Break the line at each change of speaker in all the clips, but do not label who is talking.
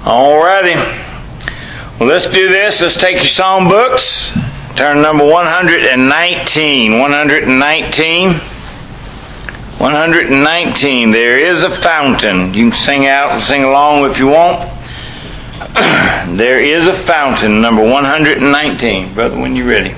Alrighty. Well, let's do this. Let's take your song books. Turn to number 119. 119. 119. There is a fountain. You can sing out and sing along if you want. There is a fountain. Number 119. Brother, when you're ready.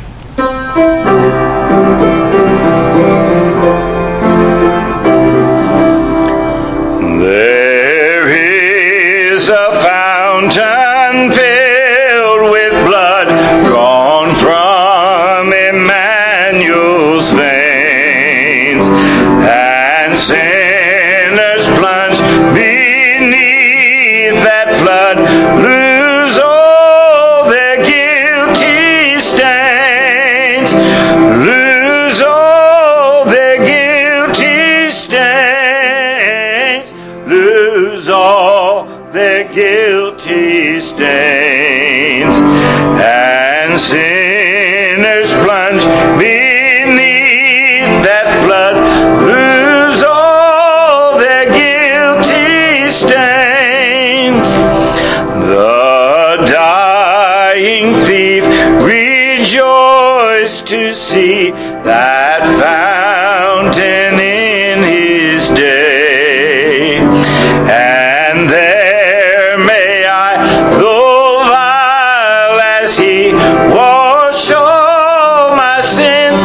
There is a fountain filled with blood drawn from Emmanuel's veins, and sinners plunge beneath that flood lose all their guilty stains, lose all their guilty stains, lose all their guilty stains, and sinners plunge beneath that flood lose all their guilty stains. The dying thief rejoiced to see that fountain in his day, and there may I, though vile as he, wash all my sins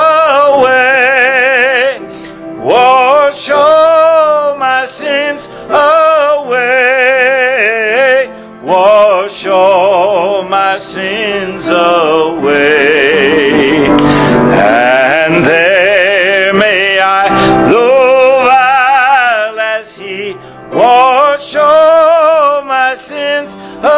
away, wash all my sins away, wash all my sins away, and there may I, though vile as he, wash all my sins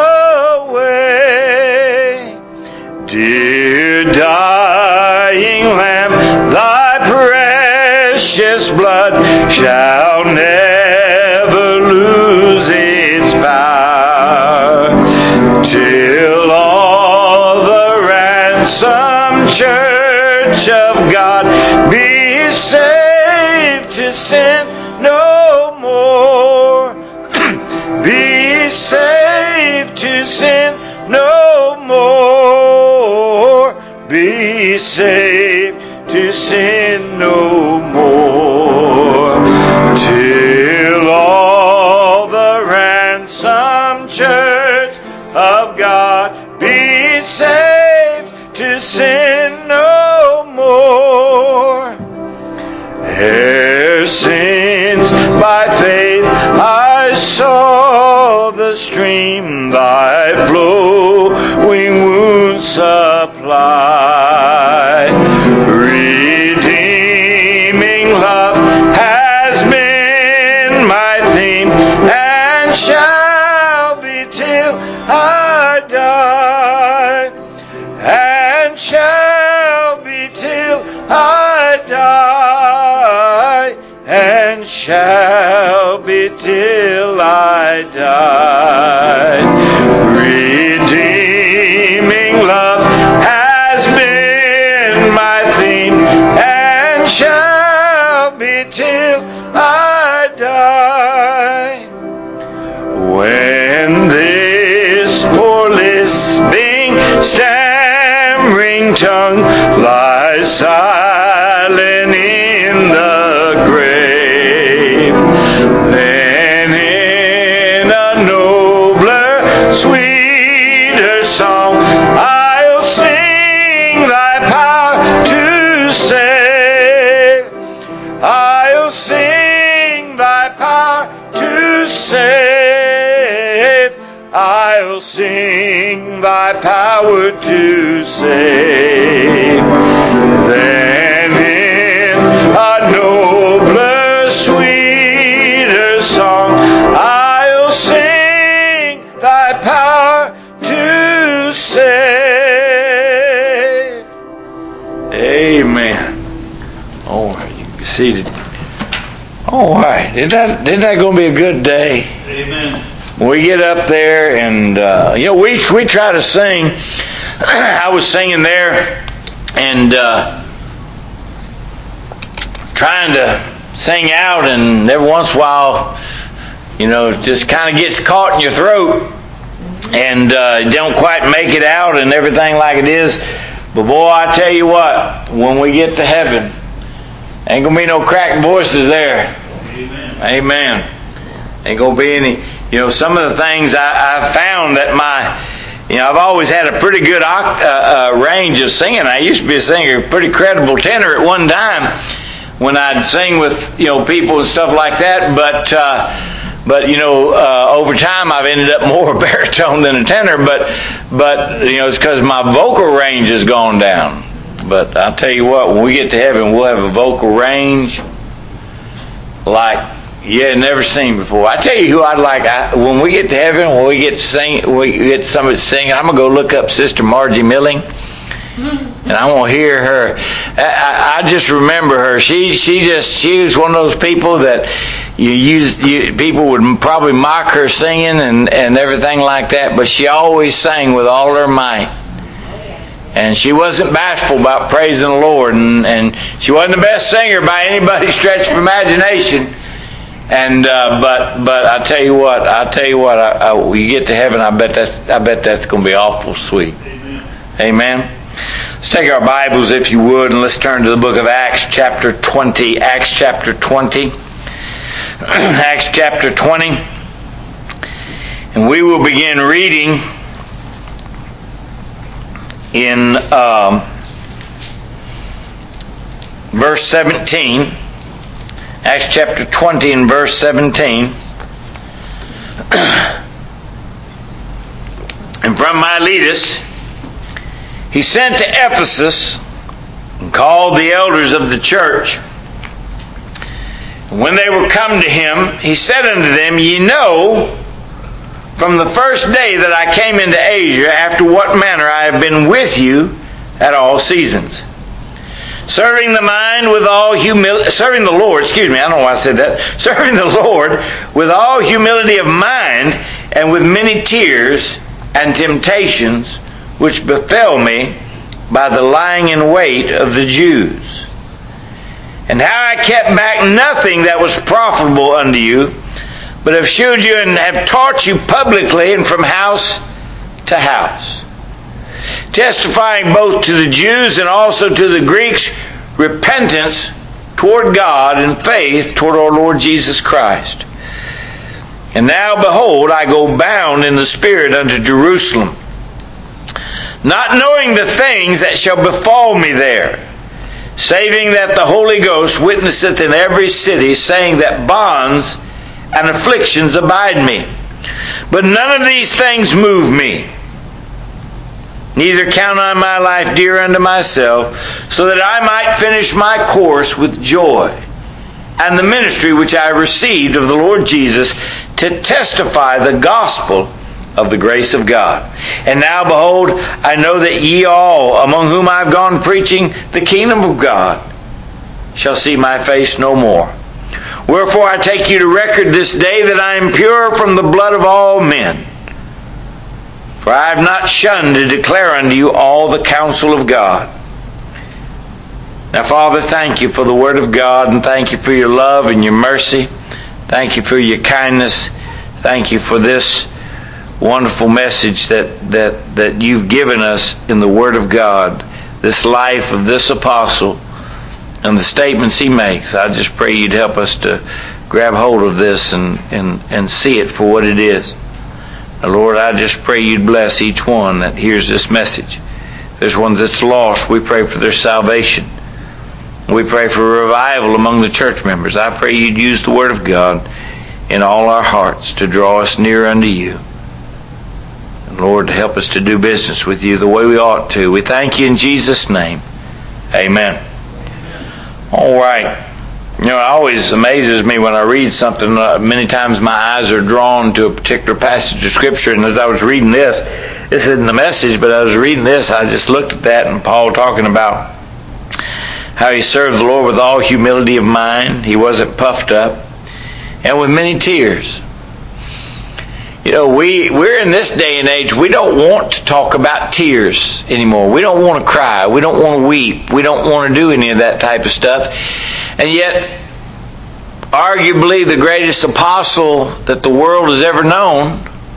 away. Dear dying Lamb, thy precious blood shall never lose its power, till all the ransomed church of God be saved to sin no more, be saved to sin no more, be saved to sin no more, till all the ransomed church of God be saved to sin no more. Ere since by faith I saw the stream thy flowing wounds supply, redeeming love has been my theme and shall be till I die, and shall be till I die, and shall be till I die. Redeeming love has been my theme and shall be till I die. When this poor lisping, stammering tongue lies silent in the grave, then in a nobler, sweeter song I'll sing thy power to save, I'll sing thy power to save, I'll sing thy power to save. Then in a nobler, sweeter song I'll sing thy power to save. Amen. All right, you can be seated. All right, isn't that going to be a good day?
Amen.
We get up there and we try to sing. I was singing there and trying to sing out, and every once in a while just kind of gets caught in your throat and don't quite make it out and everything like it is. But boy, I tell you what, when we get to heaven, ain't going to be no cracked voices there. Amen. Ain't going to be any. Some of the things I've found that I've always had a pretty good range of singing. I used to be a singer, pretty credible tenor at one time when I'd sing with, people and stuff like that. But over time I've ended up more a baritone than a tenor. But it's because my vocal range has gone down. But I'll tell you what, when we get to heaven, we'll have a vocal range like you had never seen before. I tell you who I'd like. When we get to heaven, when we get to sing, we get somebody singing, I'm gonna go look up Sister Margie Milling, and I want to hear her. I just remember her. She was one of those people that people would probably mock her singing and everything like that, but she always sang with all her might. And she wasn't bashful about praising the Lord, and she wasn't the best singer by anybody's stretch of imagination. And but I tell you what, when you get to heaven, I bet that's going to be awful sweet. Amen. Let's take our Bibles, if you would, and let's turn to the book of Acts, chapter 20. Acts chapter 20. Acts chapter 20. And we will begin reading in verse 17. Acts chapter 20 and verse 17. And from Miletus he sent to Ephesus and called the elders of the church. And when they were come to him, he said unto them, Ye know from the first day that I came into Asia, after what manner I have been with you at all seasons, serving the Lord with all humility of mind and with many tears and temptations which befell me by the lying in wait of the Jews. And how I kept back nothing that was profitable unto you, but have shewed you and have taught you publicly and from house to house, testifying both to the Jews and also to the Greeks repentance toward God and faith toward our Lord Jesus Christ. And now behold, I go bound in the Spirit unto Jerusalem, not knowing the things that shall befall me there, saving that the Holy Ghost witnesseth in every city, saying that bonds and afflictions abide me. But none of these things move me, neither count I my life dear unto myself, so that I might finish my course with joy, and the ministry which I received of the Lord Jesus, to testify the gospel of the grace of God. And now behold, I know that ye all, among whom I have gone preaching the kingdom of God, shall see my face no more. Wherefore I take you to record this day that I am pure from the blood of all men. For I have not shunned to declare unto you all the counsel of God. Now, Father, thank you for the Word of God, and thank you for your love and your mercy. Thank you for your kindness. Thank you for this wonderful message that you've given us in the Word of God, this life of this apostle and the statements he makes. I just pray you'd help us to grab hold of this and see it for what it is. Lord, I just pray you'd bless each one that hears this message. If there's one that's lost, we pray for their salvation. We pray for revival among the church members. I pray you'd use the Word of God in all our hearts to draw us near unto you. And Lord, help us to do business with you the way we ought to. We thank you in Jesus' name. Amen. All right. It always amazes me when I read something. Many times my eyes are drawn to a particular passage of Scripture, and as I was reading this isn't the message, but I was reading this, I just looked at that, and Paul talking about how he served the Lord with all humility of mind. He wasn't puffed up, and with many tears. We're in this day and age, we don't want to talk about tears anymore. We don't want to cry. We don't want to weep. We don't want to do any of that type of stuff. And yet, arguably the greatest apostle that the world has ever known,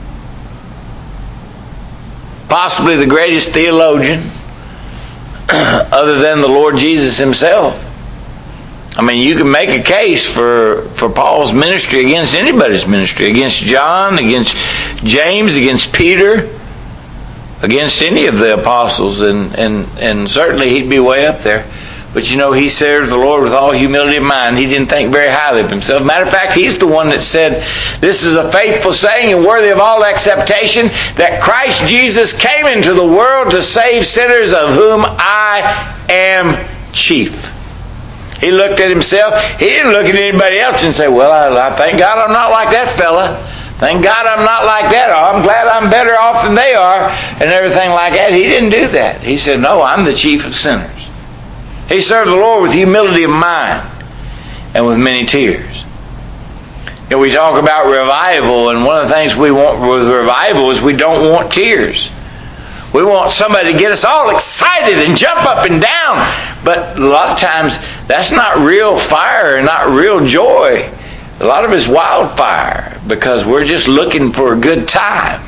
possibly the greatest theologian other than the Lord Jesus himself. I mean, you can make a case for Paul's ministry against anybody's ministry, against John, against James, against Peter, against any of the apostles, and certainly he'd be way up there. But you know, he served the Lord with all humility of mind. He didn't think very highly of himself. Matter of fact, he's the one that said, this is a faithful saying and worthy of all acceptation, that Christ Jesus came into the world to save sinners, of whom I am chief. He looked at himself. He didn't look at anybody else and say, well, I thank God I'm not like that fella. Thank God I'm not like that. Or I'm glad I'm better off than they are, and everything like that. He didn't do that. He said, no, I'm the chief of sinners. He served the Lord with humility of mind and with many tears. You know, we talk about revival, and one of the things we want with revival is we don't want tears. We want somebody to get us all excited and jump up and down. But a lot of times, that's not real fire and not real joy. A lot of it's wildfire, because we're just looking for a good time.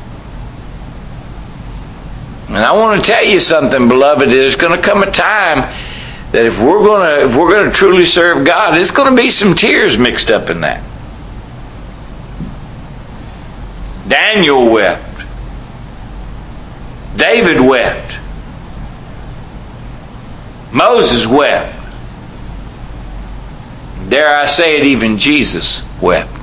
And I want to tell you something, beloved. There's going to come a time that if we're going to truly serve God, there's going to be some tears mixed up in that. Daniel wept. David wept. Moses wept. Dare I say it, even Jesus wept.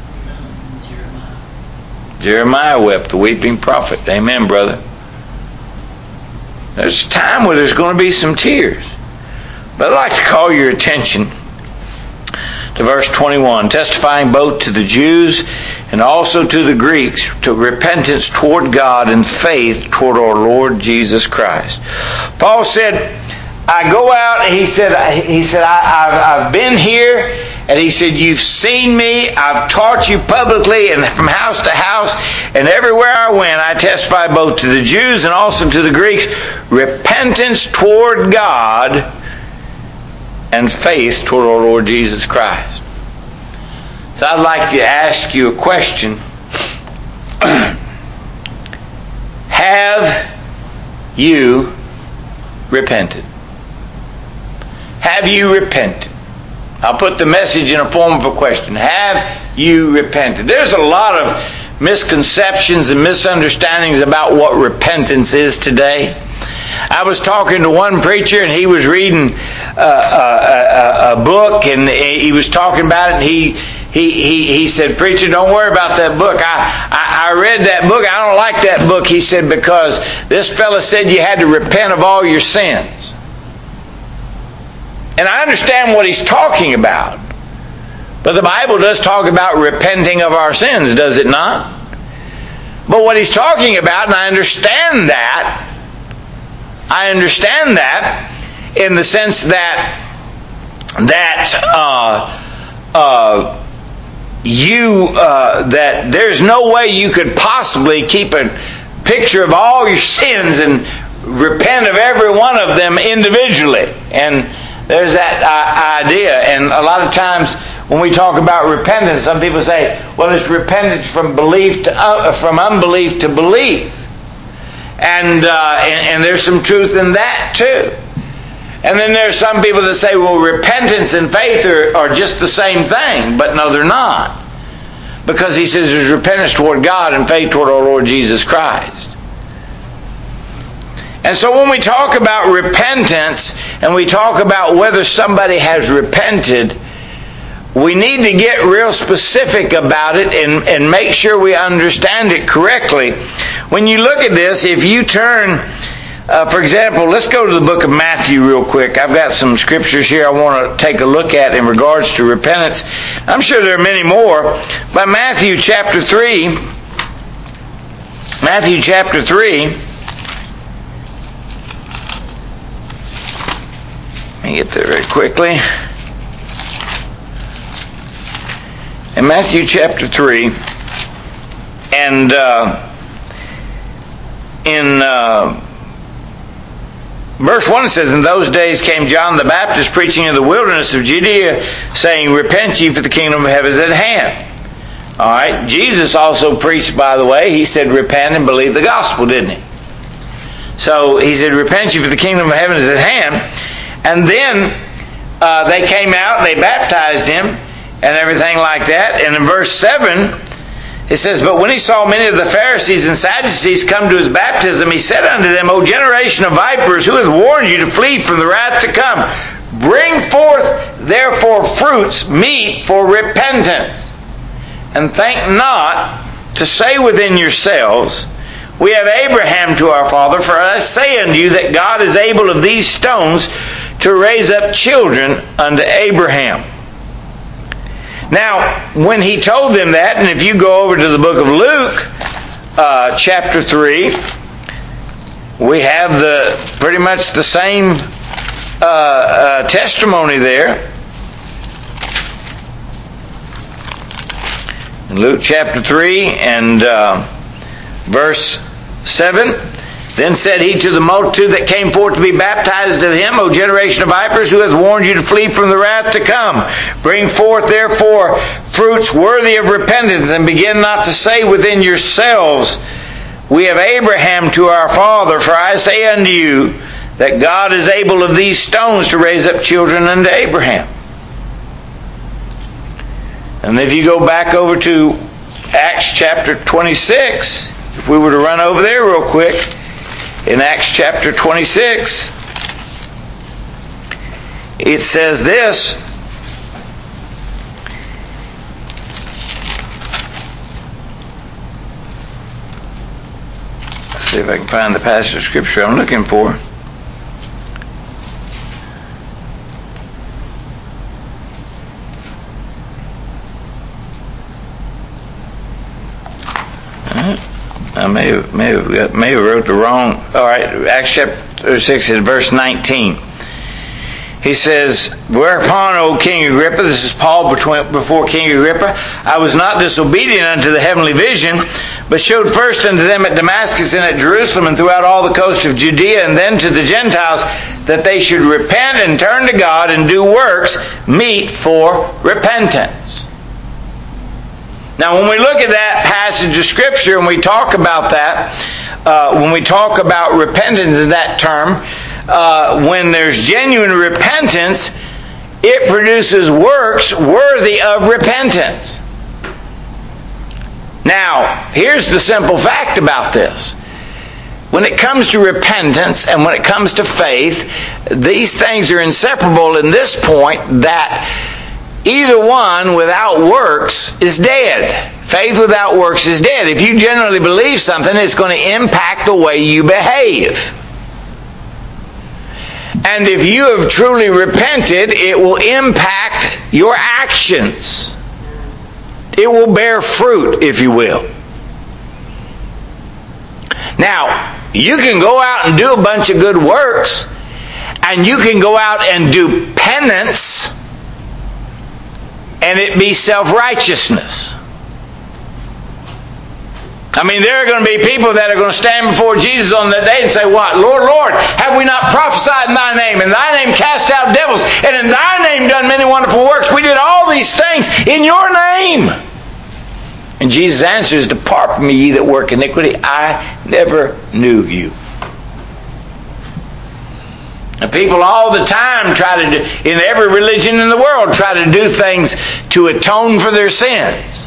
Jeremiah wept, the weeping prophet. Amen, brother. There's a time where there's going to be some tears. But I'd like to call your attention to verse 21, testifying both to the Jews and also to the Greeks to repentance toward God and faith toward our Lord Jesus Christ. Paul said, I go out, he said, I've been here, and he said, you've seen me, I've taught you publicly and from house to house, and everywhere I went, I testify both to the Jews and also to the Greeks, repentance toward God and faith toward our Lord Jesus Christ. So I'd like to ask you a question. Have you repented? Have you repented? I'll put the message in a form of a question. Have you repented? There's a lot of misconceptions and misunderstandings about what repentance is today. I was talking to one preacher, and he was reading a book, and he was talking about it, and he said, preacher, don't worry about that book. I read that book. I don't like that book, he said, because this fella said you had to repent of all your sins. And I understand what he's talking about. But the Bible does talk about repenting of our sins, does it not? But what he's talking about, and I understand that in the sense that there's no way you could possibly keep a picture of all your sins and repent of every one of them individually. And there's that idea. And a lot of times when we talk about repentance, some people say, well, it's repentance from unbelief to belief. And there's some truth in that too. And then there's some people that say, well, repentance and faith are just the same thing. But no, they're not. Because he says there's repentance toward God and faith toward our Lord Jesus Christ. And so when we talk about repentance and we talk about whether somebody has repented, we need to get real specific about it and make sure we understand it correctly. When you look at this, if you turn, for example, let's go to the book of Matthew real quick. I've got some scriptures here I want to take a look at in regards to repentance. I'm sure there are many more. But Matthew chapter 3. Matthew chapter 3. Let me get there very quickly. In Matthew chapter 3, and in verse 1 says, "In those days came John the Baptist preaching in the wilderness of Judea, saying, Repent ye, for the kingdom of heaven is at hand." All right. Jesus also preached, by the way. He said, repent and believe the gospel, didn't he? So he said, repent ye, for the kingdom of heaven is at hand. And then they came out and they baptized him and everything like that. And in verse 7, it says, "But when he saw many of the Pharisees and Sadducees come to his baptism, he said unto them, O generation of vipers, who hath warned you to flee from the wrath to come? Bring forth therefore fruits meet for repentance. And think not to say within yourselves, We have Abraham to our father, for I say unto you that God is able of these stones to raise up children unto Abraham." Now, when he told them that, and if you go over to the book of Luke, chapter 3, we have pretty much the same testimony there. In Luke chapter 3 and verse 7, "Then said he to the multitude that came forth to be baptized of him, O generation of vipers, who hath warned you to flee from the wrath to come? Bring forth therefore fruits worthy of repentance, and begin not to say within yourselves, We have Abraham to our father, for I say unto you that God is able of these stones to raise up children unto Abraham." And if you go back over to Acts chapter 26, if we were to run over there real quick, in Acts chapter 26, it says this, let's see if I can find the passage of Scripture I'm looking for. I may have wrote the wrong. All right, Acts chapter 6 is verse 19. He says, "Whereupon, O King Agrippa," this is Paul before King Agrippa, "I was not disobedient unto the heavenly vision, but showed first unto them at Damascus and at Jerusalem and throughout all the coast of Judea, and then to the Gentiles, that they should repent and turn to God and do works meet for repentance." Now, when we look at that passage of Scripture and we talk about that, when we talk about repentance in that term, when there's genuine repentance, it produces works worthy of repentance. Now, here's the simple fact about this. When it comes to repentance and when it comes to faith, these things are inseparable in this point, that either one without works is dead. Faith without works is dead. If you generally believe something, it's going to impact the way you behave. And if you have truly repented, it will impact your actions. It will bear fruit, if you will. Now, you can go out and do a bunch of good works, and you can go out and do penance, and it be self-righteousness. I mean, there are going to be people that are going to stand before Jesus on that day and say, "What? Lord, Lord, have we not prophesied in thy name? In thy name cast out devils, and in thy name done many wonderful works? We did all these things in your name." And Jesus answers, "Depart from me, ye that work iniquity. I never knew you." And people all the time try to do, in every religion in the world, try to do things to atone for their sins.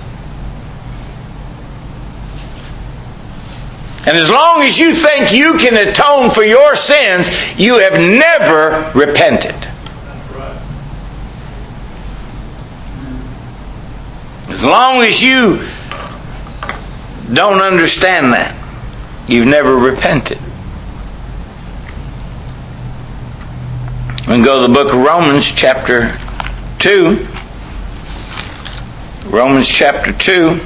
And as long as you think you can atone for your sins, you have never repented. As long as you don't understand that, you've never repented. We can go to the book of Romans chapter 2. Romans chapter 2.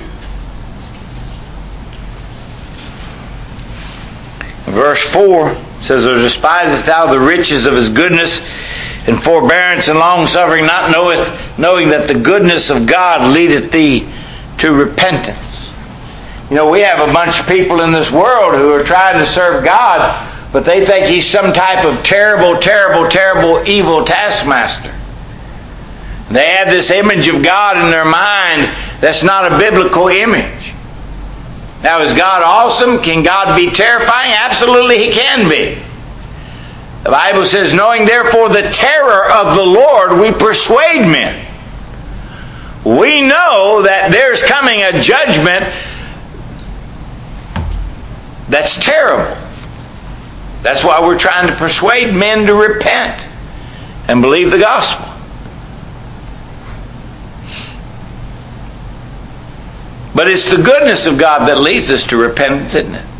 Verse 4 says, "Or despisest thou the riches of his goodness and forbearance and long-suffering, not knowing that the goodness of God leadeth thee to repentance." You know, we have a bunch of people in this world who are trying to serve God But they think he's some type of terrible, terrible, terrible, evil taskmaster. They have this image of God in their mind that's not a biblical image. Now, is God awesome? Can God be terrifying? Absolutely, He can be. The Bible says, knowing therefore the terror of the Lord, we persuade men. We know that there's coming a judgment that's terrible. That's why we're trying to persuade men to repent and believe the gospel. But it's the goodness of God that leads us to repentance, isn't it?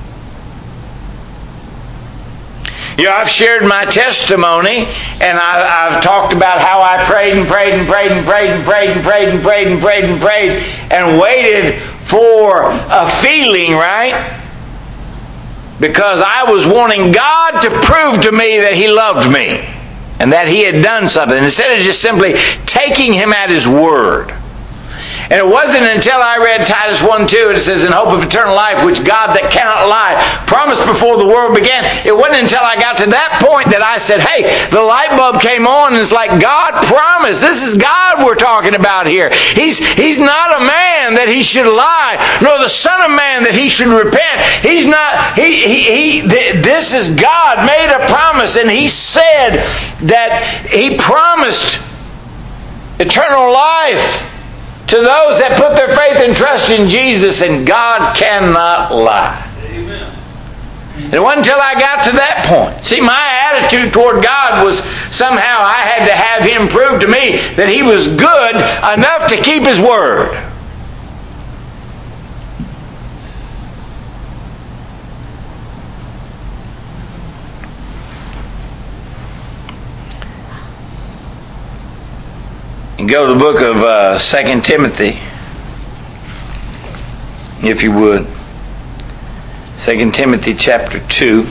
You know, I've shared my testimony, and I've talked about how I prayed and prayed and prayed and prayed and prayed and prayed and prayed and prayed and prayed and waited for a feeling, right? Because I was wanting God to prove to me that He loved me and that He had done something, instead of just simply taking Him at His word. And it wasn't until I read Titus 1:2, it says, in hope of eternal life, which God that cannot lie promised before the world began. It wasn't until I got to that point that I said, hey, the light bulb came on, and it's like God promised. This is God we're talking about here. He's not a man that He should lie, nor the Son of Man that He should repent. He's not, this is God made a promise, and He said that He promised eternal life to those that put their faith and trust in Jesus, and God cannot lie. Amen. And it wasn't until I got to that point. See, my attitude toward God was somehow I had to have Him prove to me that He was good enough to keep His word. And go to the book of 2 Timothy, if you would. 2 Timothy chapter 2.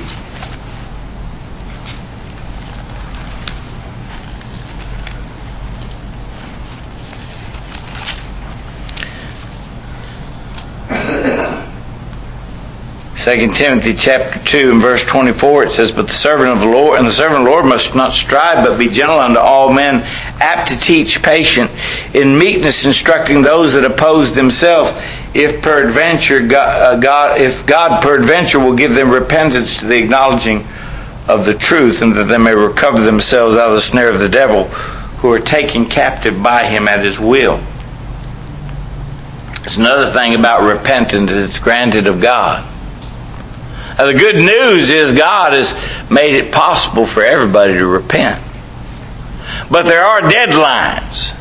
Second Timothy chapter 2 and verse 24, it says, but the servant of the Lord, and the servant of the Lord must not strive, but be gentle unto all men, apt to teach, patient, in meekness instructing those that oppose themselves, if peradventure God peradventure will give them repentance to the acknowledging of the truth, and that they may recover themselves out of the snare of the devil, who are taken captive by him at his will. It's another thing about repentance, it's granted of God. Now, the good news is God has made it possible for everybody to repent. But there are deadlines.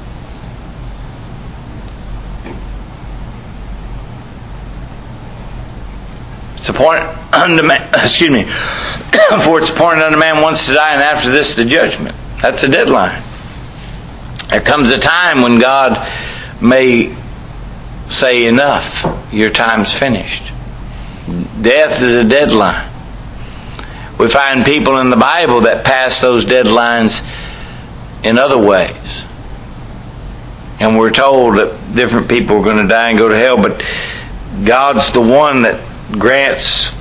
It's appointed unto man, for it's appointed unto man once to die, and after this the judgment. That's a deadline. There comes a time when God may say, enough, your time's finished. Death is a deadline. We find people in the Bible that pass those deadlines in other ways. And we're told that different people are going to die and go to hell, but God's the one that grants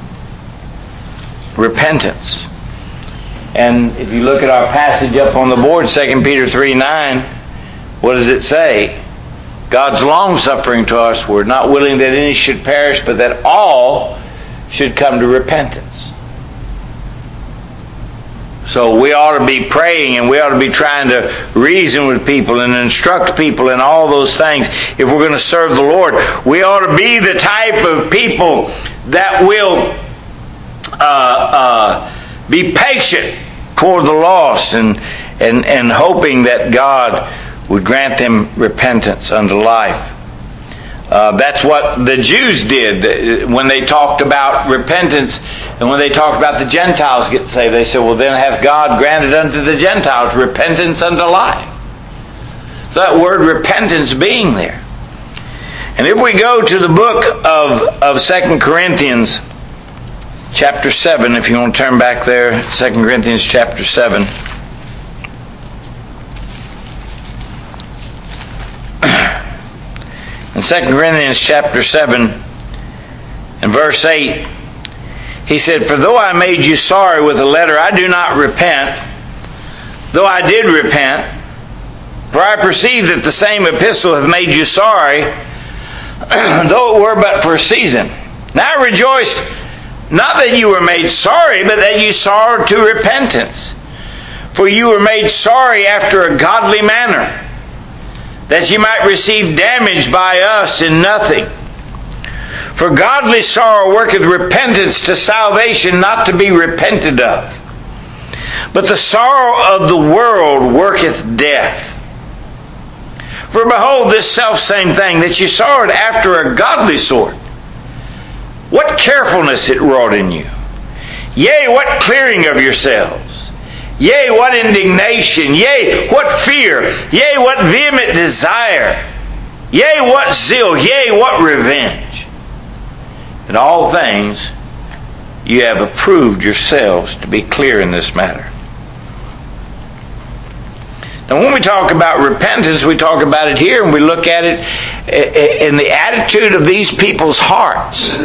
repentance. And if you look at our passage up on the board, 2 Peter 3:9, what does it say? God's long-suffering to us, we're not willing that any should perish, but that all should come to repentance. So we ought to be praying, and we ought to be trying to reason with people and instruct people and all those things. If we're going to serve the Lord, we ought to be the type of people that will be patient toward the lost and hoping that God would grant them repentance unto life. That's what the Jews did when they talked about repentance, and when they talked about the Gentiles get saved. They said, well, then hath God granted unto the Gentiles repentance unto life. So that word repentance being there. And if we go to the book of 2 Corinthians chapter 7, if you want to turn back there, 2 Corinthians chapter 7. In 2 Corinthians chapter 7 and verse 8, He said, "For though I made you sorry with a letter, I do not repent, though I did repent. For I perceive that the same epistle hath made you sorry, though it were but for a season. Now I rejoice, not that you were made sorry, but that you sorrowed to repentance. For you were made sorry after a godly manner, that ye might receive damage by us in nothing. For godly sorrow worketh repentance to salvation, not to be repented of. But the sorrow of the world worketh death. For behold, this selfsame thing, that ye sorrowed after a godly sort, what carefulness it wrought in you! Yea, what clearing of yourselves! Yea, what indignation! Yea, what fear! Yea, what vehement desire! Yea, what zeal! Yea, what revenge! In all things you have approved yourselves to be clear in this matter." Now when we talk about repentance, we talk about it here, and we look at it in the attitude of these people's hearts.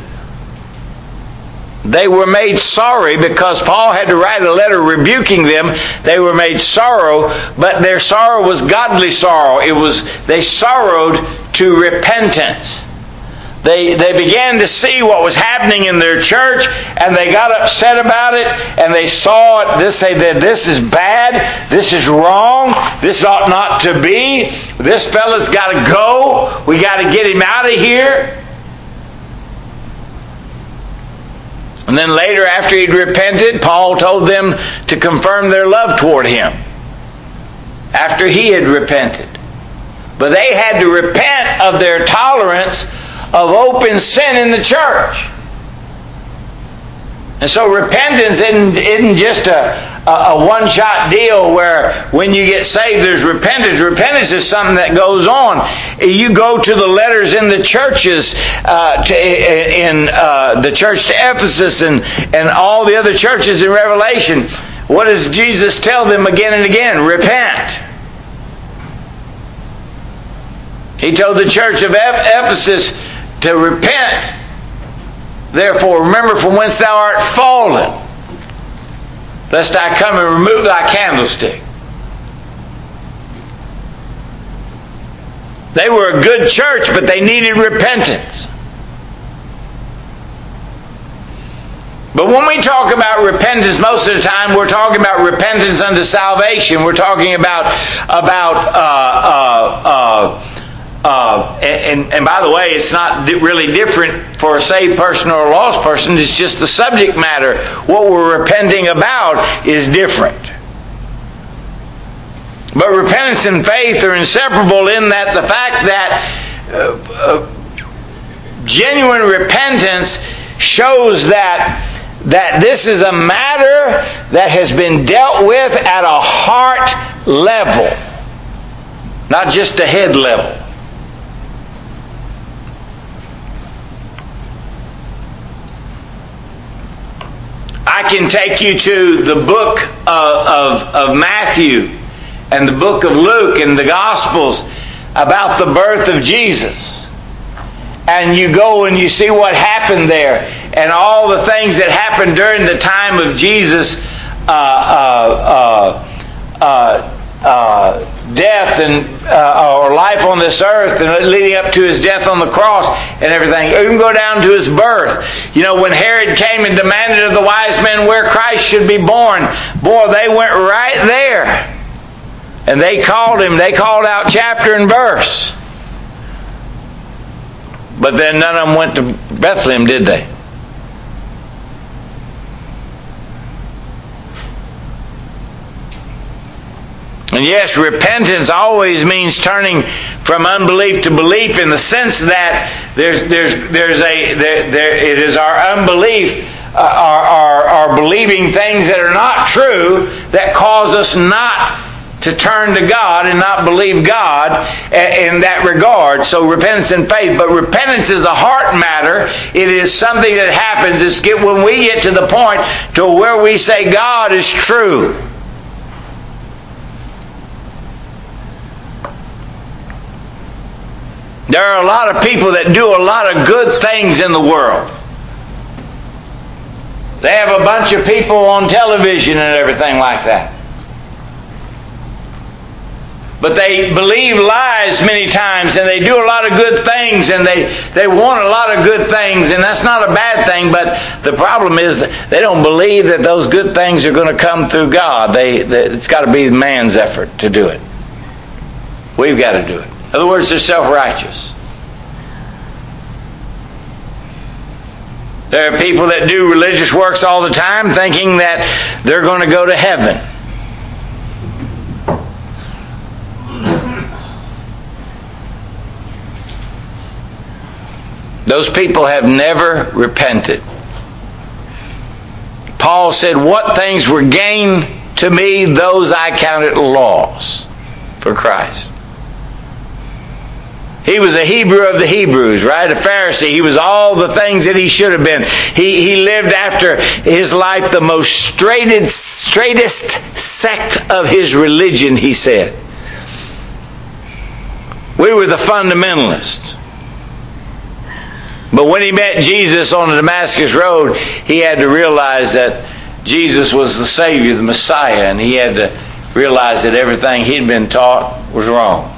They were made sorry because Paul had to write a letter rebuking them. They were made sorrow, but their sorrow was godly sorrow. They sorrowed to repentance. They began to see what was happening in their church, and they got upset about it, and they saw it. This is bad, this is wrong, this ought not to be, this fella's got to go, we got to get him out of here. And then later, after he'd repented, Paul told them to confirm their love toward him after he had repented. But they had to repent of their tolerance of open sin in the church. And so repentance isn't just a one-shot deal where when you get saved there's repentance. Repentance is something that goes on. You go to the letters in the churches, in the church to Ephesus and all the other churches in Revelation. What does Jesus tell them again and again? Repent. He told the church of Ephesus to repent. Therefore, remember from whence thou art fallen, lest I come and remove thy candlestick. They were a good church, but they needed repentance. But when we talk about repentance, most of the time we're talking about repentance unto salvation. We're talking about and by the way, it's not really different for a saved person or a lost person. It's just the subject matter. What we're repenting about is different. But repentance and faith are inseparable in that the fact that genuine repentance shows that this is a matter that has been dealt with at a heart level, not just a head level. I can take you to the book of Matthew and the book of Luke and the Gospels about the birth of Jesus. And you go and you see what happened there and all the things that happened during the time of Jesus' death and or life on this earth, and leading up to his death on the cross and everything. You can go down to his birth. You know, when Herod came and demanded of the wise men where Christ should be born, boy, they went right there. And they called him. They called out chapter and verse. But then none of them went to Bethlehem, did they? And yes, repentance always means turning from unbelief to belief, in the sense that it is our unbelief, our believing things that are not true, that cause us not to turn to God and not believe God in that regard. So repentance and faith. But repentance is a heart matter. It is something that happens. It's when we get to the point to where we say God is true. There are a lot of people that do a lot of good things in the world. They have a bunch of people on television and everything like that. But they believe lies many times, and they do a lot of good things, and they want a lot of good things, and that's not a bad thing, but the problem is that they don't believe that those good things are going to come through God. It's got to be man's effort to do it. We've got to do it. In other words, they're self-righteous. There are people that do religious works all the time thinking that they're going to go to heaven. Those people have never repented. Paul said, what things were gain to me, those I counted loss for Christ. He was a Hebrew of the Hebrews, right? A Pharisee. He was all the things that he should have been. He lived after his life the most straightest sect of his religion, he said. We were the fundamentalists. But when he met Jesus on the Damascus Road, he had to realize that Jesus was the Savior, the Messiah, and he had to realize that everything he'd been taught was wrong.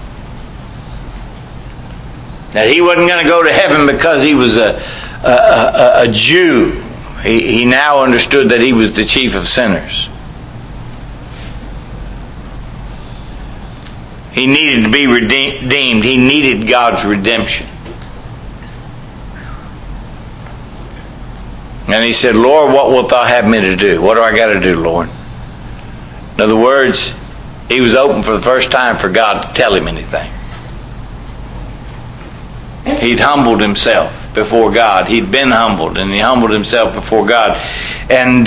That he wasn't going to go to heaven because he was a Jew. He now understood that he was the chief of sinners. He needed to be redeemed. He needed God's redemption. And he said, Lord, what wilt thou have me to do? What do I got to do, Lord? In other words, he was open for the first time for God to tell him anything. He'd humbled himself before God. He'd been humbled, and he humbled himself before God. And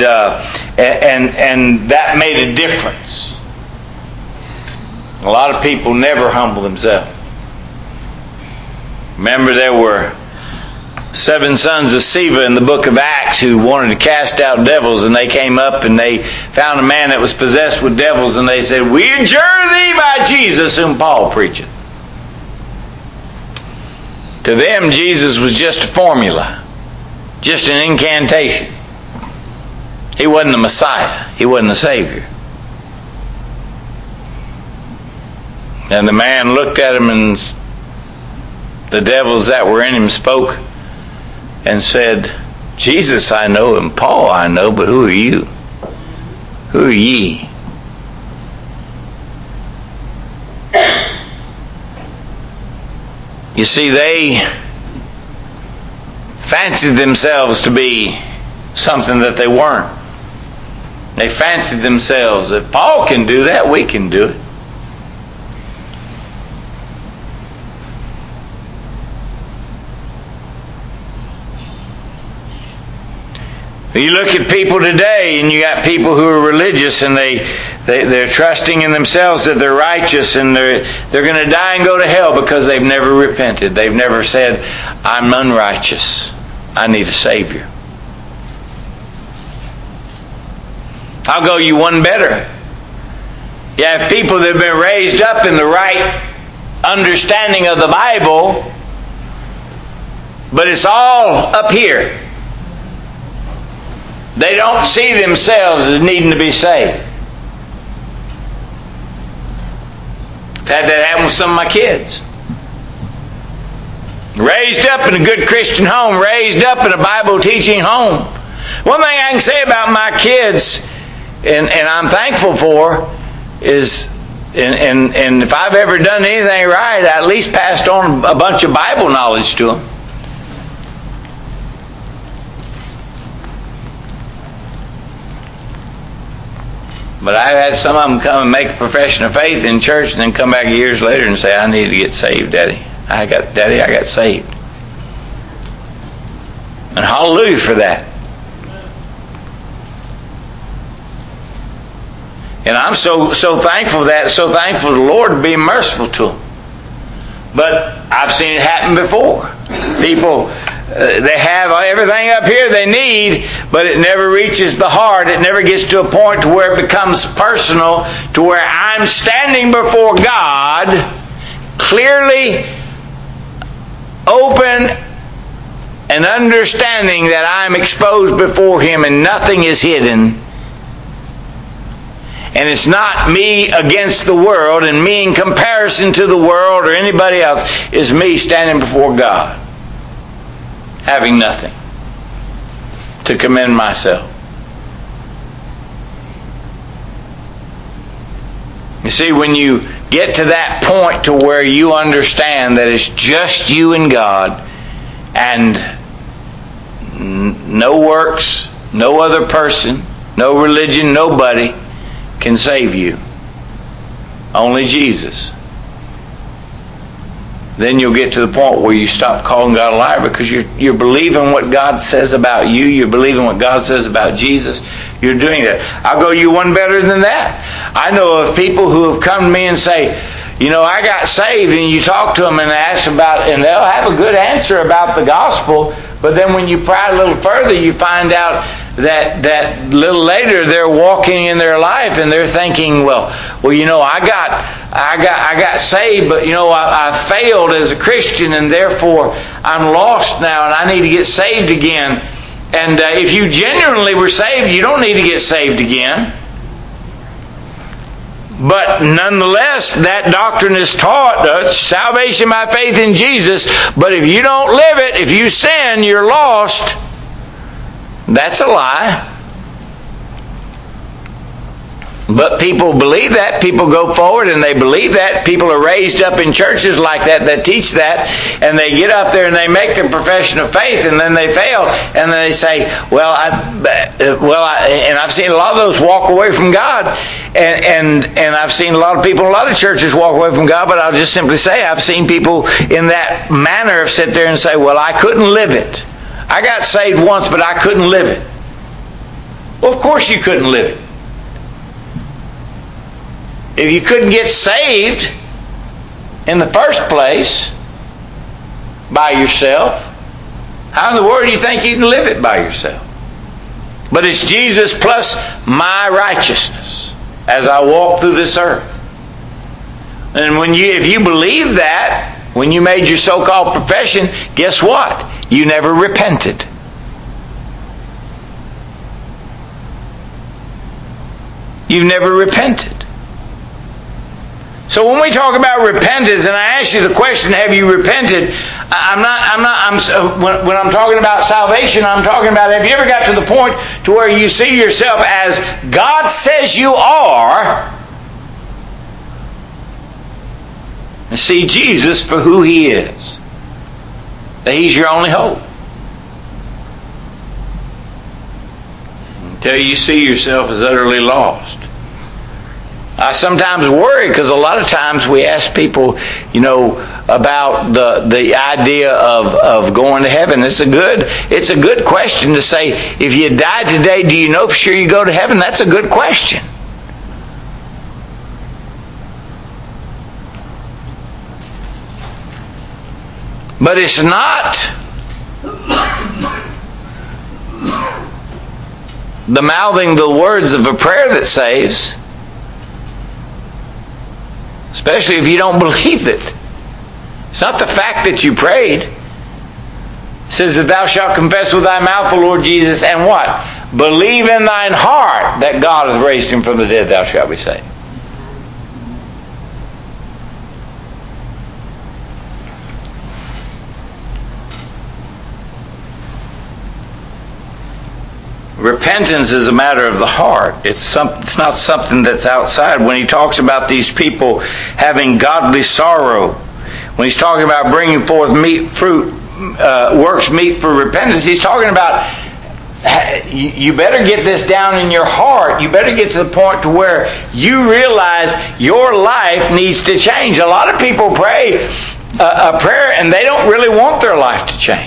that made a difference. A lot of people never humble themselves. Remember, there were 7 sons of Sceva in the book of Acts who wanted to cast out devils, and they came up and they found a man that was possessed with devils, and they said, we adjure thee by Jesus whom Paul preacheth. To them, Jesus was just a formula, just an incantation. He wasn't the Messiah. He wasn't the Savior. And the man looked at him, and the devils that were in him spoke and said, Jesus I know and Paul I know, but who are you? Who are ye? You see, they fancied themselves to be something that they weren't. They fancied themselves, if Paul can do that, we can do it. You look at people today, and you got people who are religious, and they're trusting in themselves that they're righteous, and they're going to die and go to hell because they've never repented. They've never said, I'm unrighteous. I need a Savior. I'll go you one better. You have people that have been raised up in the right understanding of the Bible, but it's all up here. They don't see themselves as needing to be saved. I've had that happen with some of my kids. Raised up in a good Christian home, raised up in a Bible teaching home. One thing I can say about my kids, and I'm thankful for, is, and if I've ever done anything right, I at least passed on a bunch of Bible knowledge to them. But I've had some of them come and make a profession of faith in church and then come back years later and say, I need to get saved, Daddy. I got saved. And hallelujah for that. And I'm so thankful for that, so thankful to the Lord to be merciful to them. But I've seen it happen before. People, they have everything up here they need, but it never reaches the heart. It never gets to a point to where it becomes personal, to where I'm standing before God, clearly open and understanding that I am exposed before Him and nothing is hidden. And it's not me against the world and me in comparison to the world or anybody else. It's me standing before God, having nothing to commend myself. You see, when you get to that point to where you understand that it's just you and God, and no works, no other person, no religion, nobody can save you. Only Jesus. Then you'll get to the point where you stop calling God a liar, because you're believing what God says about you. You're believing what God says about Jesus. You're doing that. I'll go you one better than that. I know of people who have come to me and say, I got saved, and you talk to them and ask about, and they'll have a good answer about the gospel, but then when you pry a little further, you find out that little later they're walking in their life and they're thinking, well, I got saved, but I failed as a Christian, and therefore I'm lost now, and I need to get saved again. And if you genuinely were saved, you don't need to get saved again. But nonetheless, that doctrine is taught, salvation by faith in Jesus. But if you don't live it, if you sin, you're lost. That's a lie. But people believe that. People go forward and they believe that. People are raised up in churches like that teach that, and they get up there and they make their profession of faith, and then they fail, and then they say, and I've seen a lot of those walk away from God, and I've seen a lot of people in a lot of churches walk away from God, but I'll just simply say I've seen people in that manner sit there and say, well, I couldn't live it. I got saved once, but I couldn't live it. Well, of course you couldn't live it. If you couldn't get saved in the first place by yourself, how in the world do you think you can live it by yourself? But it's Jesus plus my righteousness as I walk through this earth. And if you believe that, when you made your so-called profession, guess what? You never repented. You've never repented. So when we talk about repentance, and I ask you the question, have you repented? When I'm talking about salvation, I'm talking about, have you ever got to the point to where you see yourself as God says you are, and see Jesus for who He is? That He's your only hope. Until you see yourself as utterly lost. I sometimes worry, because a lot of times we ask people, about the idea of going to heaven. It's a good question to say, if you die today, do you know for sure you go to heaven? That's a good question. But it's not the mouthing the words of a prayer that saves. Especially if you don't believe it. It's not the fact that you prayed. It says that thou shalt confess with thy mouth the Lord Jesus, and what? Believe in thine heart that God hath raised Him from the dead, thou shalt be saved. Repentance is a matter of the heart. It's not something that's outside. When he talks about these people having godly sorrow, when he's talking about bringing forth works meet for repentance, he's talking about, you better get this down in your heart. You better get to the point to where you realize your life needs to change. A lot of people pray a prayer and they don't really want their life to change.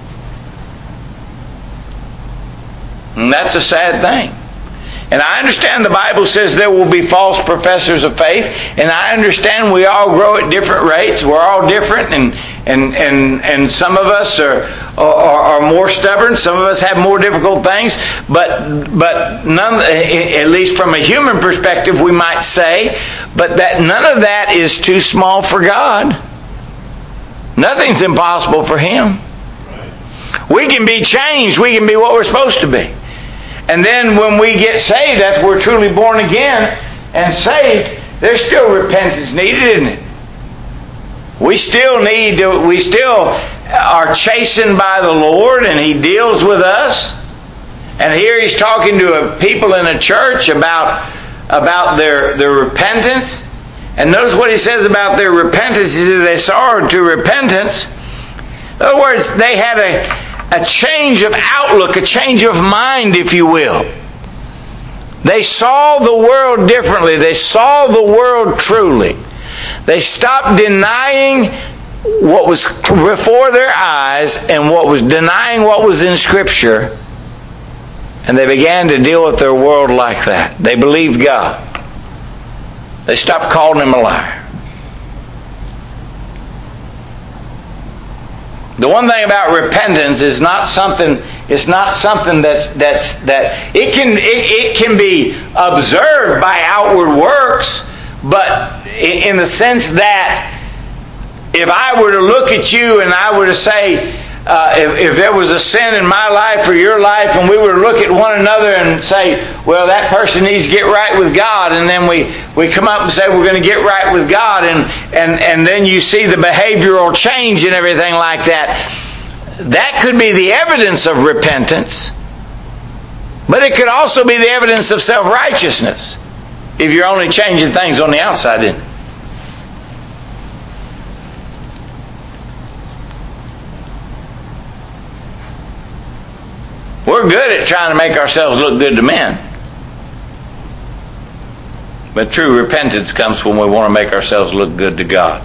And that's a sad thing. And I understand the Bible says there will be false professors of faith, and I understand we all grow at different rates. We're all different, and some of us are more stubborn. Some of us have more difficult things. But none, at least from a human perspective, we might say, but that none of that is too small for God. Nothing's impossible for Him. We can be changed. We can be what we're supposed to be. And then when we get saved, after we're truly born again and saved, there's still repentance needed, isn't it? We still are chastened by the Lord, and He deals with us. And here He's talking to people in a church about their repentance. And notice what He says about their repentance. He says they sorrowed to repentance. In other words, they had a change of outlook, a change of mind, if you will. They saw the world differently. They saw the world truly. They stopped denying what was before their eyes and what was denying what was in Scripture. And they began to deal with their world like that. They believed God. They stopped calling Him a liar. The one thing about repentance is not something. It's not something that it can be observed by outward works, but in the sense that if I were to look at you and I were to say, if there was a sin in my life or your life, and we were to look at one another and say, well, that person needs to get right with God, and then we come up and say we're going to get right with God, and then you see the behavioral change and everything like that. That could be the evidence of repentance, but it could also be the evidence of self-righteousness if you're only changing things on the outside, isn't it? We're good at trying to make ourselves look good to men. But true repentance comes when we want to make ourselves look good to God.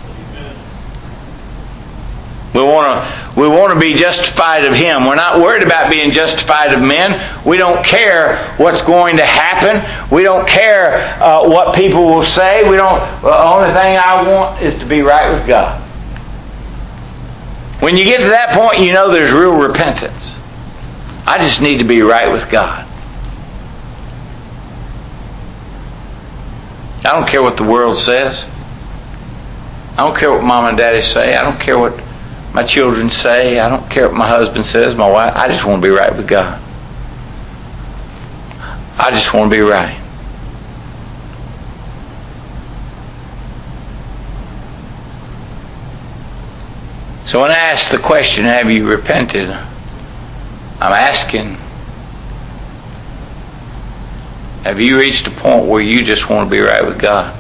We want to be justified of Him. We're not worried about being justified of men. We don't care what's going to happen. We don't care what people will say. The only thing I want is to be right with God. When you get to that point, you know there's real repentance. I just need to be right with God. I don't care what the world says. I don't care what mom and daddy say. I don't care what my children say. I don't care what my husband says, my wife. I just want to be right with God. I just want to be right. So when I ask the question, have you repented? I'm asking, have you reached a point where you just want to be right with God?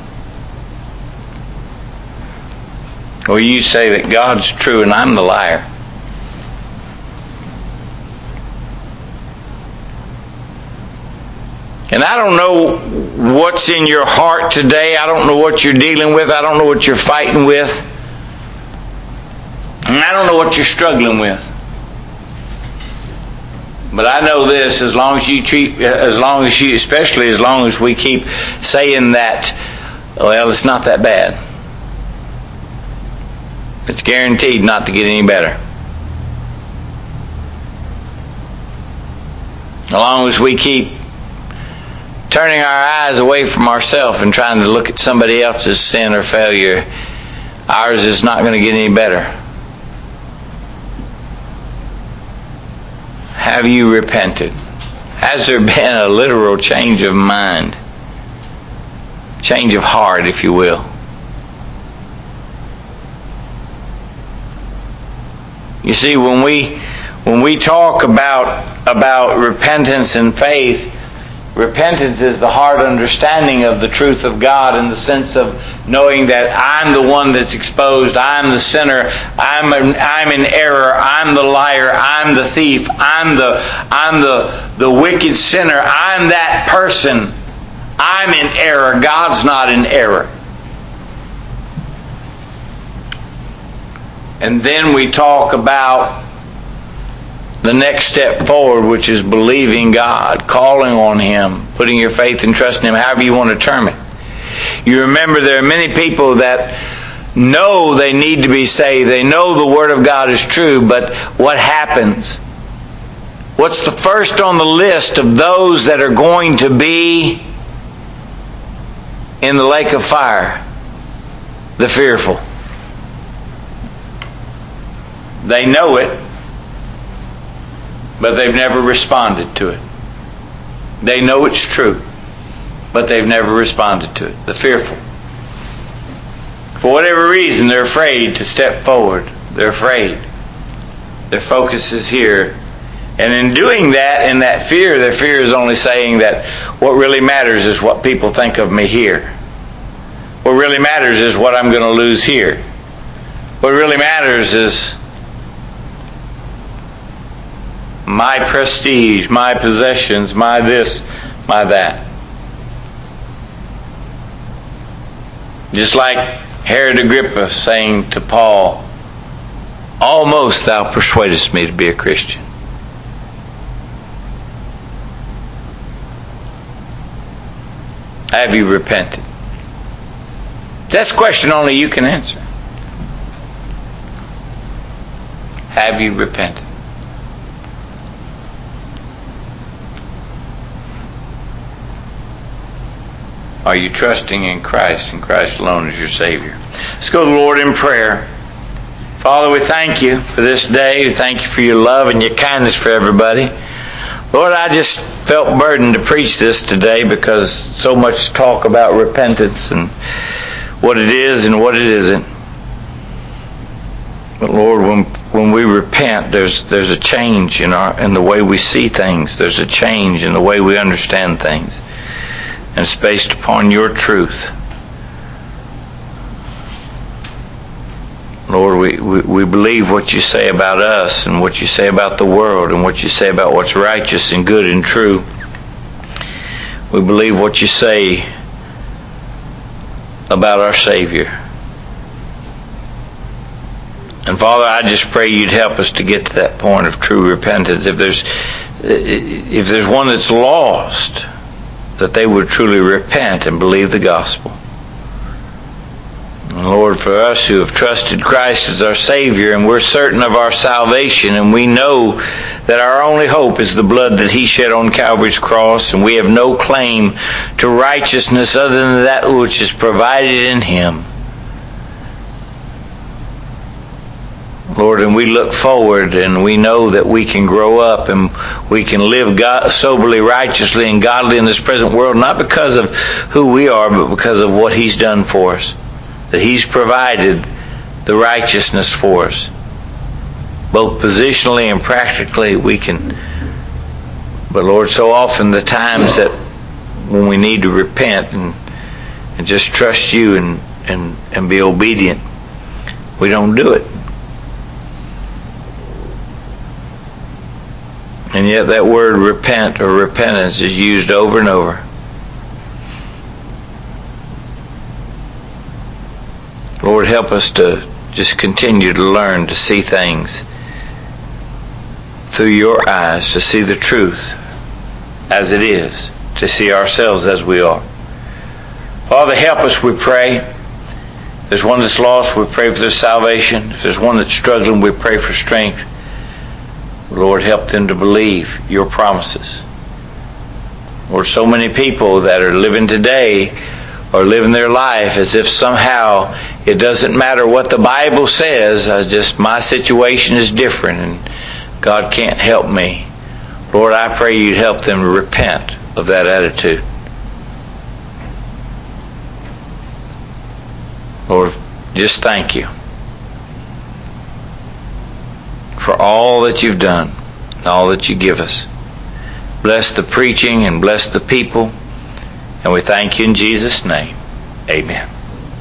Or you say that God's true and I'm the liar? And I don't know what's in your heart today. I don't know what you're dealing with. I don't know what you're fighting with. And I don't know what you're struggling with. But I know this, especially as long as we keep saying that, well, it's not that bad. It's guaranteed not to get any better. As long as we keep turning our eyes away from ourselves and trying to look at somebody else's sin or failure, ours is not going to get any better. Have you repented? Has there been a literal change of mind? Change of heart, if you will. You see, when we talk about repentance and faith, repentance is the hard understanding of the truth of God in the sense of knowing that I'm the one that's exposed, I'm the sinner, I'm in error, I'm the liar, I'm the thief, I'm the wicked sinner, I'm that person. I'm in error, God's not in error. And then we talk about the next step forward, which is believing God, calling on Him, putting your faith and trust in Him, however you want to term it. You remember there are many people that know they need to be saved. They know the Word of God is true, but what happens? What's the first on the list of those that are going to be in the lake of fire? The fearful. They know it. but they've never responded to it. They know it's true, but they've never responded to it. The fearful. For whatever reason, they're afraid to step forward. They're afraid. Their focus is here. And in doing that, in that fear, their fear is only saying that what really matters is what people think of me here. What really matters is what I'm going to lose here. What really matters is my prestige, my possessions, my this, my that. Just like Herod Agrippa saying to Paul, almost thou persuadest me to be a Christian. Have you repented? That's a question only you can answer. Have you repented? Are you trusting in Christ and Christ alone as your Savior? Let's go to the Lord in prayer. Father, we thank you for this day. We thank you for your love and your kindness for everybody. Lord, I just felt burdened to preach this today because so much talk about repentance and what it is and what it isn't. But Lord, when we repent, there's a change in the way we see things. There's a change in the way we understand things. And it's based upon your truth. Lord, we believe what you say about us and what you say about the world and what you say about what's righteous and good and true. We believe what you say about our Savior. And Father, I just pray you'd help us to get to that point of true repentance. If there's one that's lost, that they would truly repent and believe the gospel. And Lord, for us who have trusted Christ as our Savior and we're certain of our salvation and we know that our only hope is the blood that He shed on Calvary's cross and we have no claim to righteousness other than that which is provided in Him. Lord, and we look forward and we know that we can grow up and we can live soberly, righteously, and godly in this present world, not because of who we are, but because of what He's done for us. That He's provided the righteousness for us. Both positionally and practically we can. But Lord, so often the times that when we need to repent and just trust you and be obedient, we don't do it. And yet that word repent or repentance is used over and over. Lord, help us to just continue to learn to see things through your eyes, to see the truth as it is, to see ourselves as we are. Father, help us, we pray. If there's one that's lost, we pray for their salvation. If there's one that's struggling, we pray for strength. Lord, help them to believe your promises. Lord, so many people that are living today are living their life as if somehow it doesn't matter what the Bible says, my situation is different and God can't help me. Lord, I pray you'd help them to repent of that attitude. Lord, just thank you for all that you've done and all that you give us. Bless the preaching and bless the people. And we thank you in Jesus' name. Amen.